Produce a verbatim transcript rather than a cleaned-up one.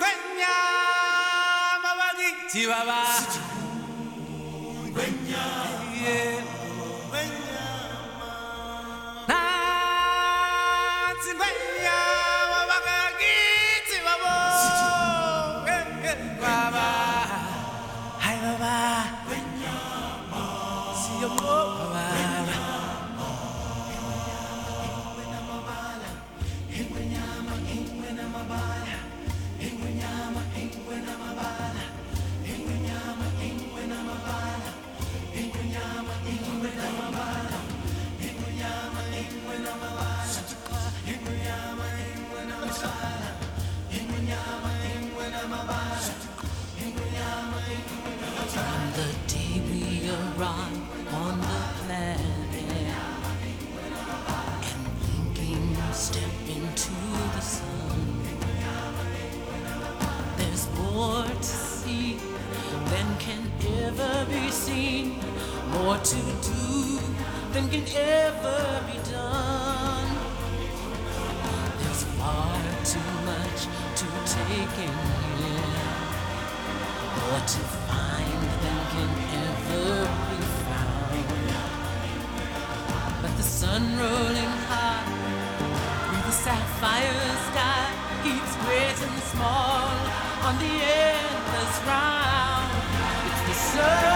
Chihuahua. Yeah. From the day we arrived on the planet and blinking step into the sun, there's more to see than can ever be seen, more to do than can ever be done. There's far too much to take in here, more to find than can ever be found. But the sun rolling high through the sapphire sky keeps great and small on the endless round. It's the sun.